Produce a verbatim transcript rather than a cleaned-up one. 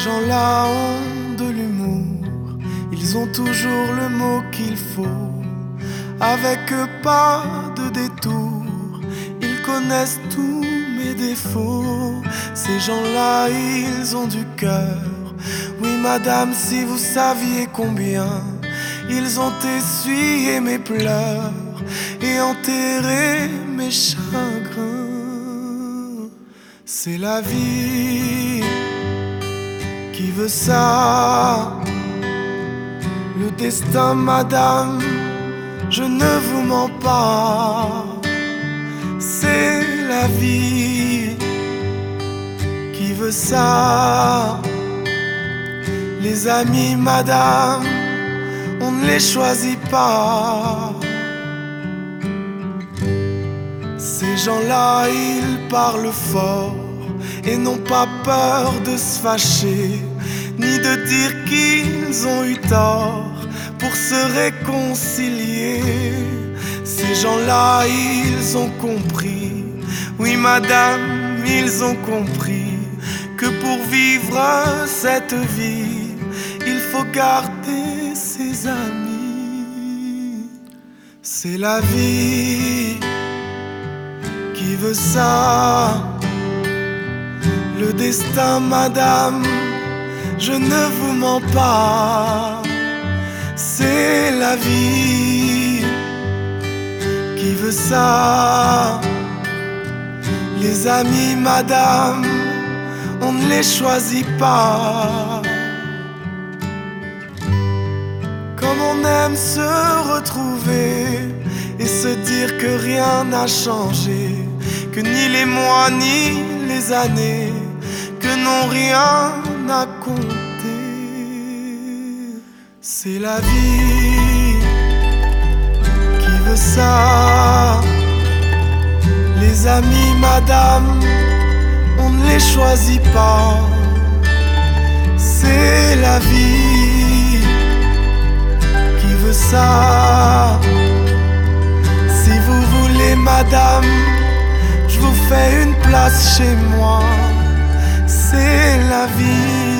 gens-là ont de l'humour, ils ont toujours le mot qu'il faut. Avec eux pas de détour, ils connaissent tous mes défauts. Ces gens-là, ils ont du cœur. Oui madame, si vous saviez combien ils ont essuyé mes pleurs et enterré mes chagrins. C'est la vie qui veut ça, le destin madame, je ne vous mens pas. C'est la vie qui veut ça. Les amis madame, on ne les choisit pas. Ces gens-là, ils parlent fort et n'ont pas peur de se fâcher, ni de dire qu'ils ont eu tort pour se réconcilier. Ces gens-là, ils ont compris, oui madame, ils ont compris que pour vivre cette vie, il faut garder ses amis. C'est la vie qui veut ça, le destin madame, je ne vous mens pas. C'est la vie qui veut ça. Les amis madame, on ne les choisit pas. Comme on aime se retrouver et se dire que rien n'a changé, que ni les mois ni les années, que n'ont rien à compter. C'est la vie qui veut ça. Les amis madame, on ne les choisit pas. C'est la vie qui veut ça. Si vous voulez madame, je vous fais une place chez moi. C'est la vie.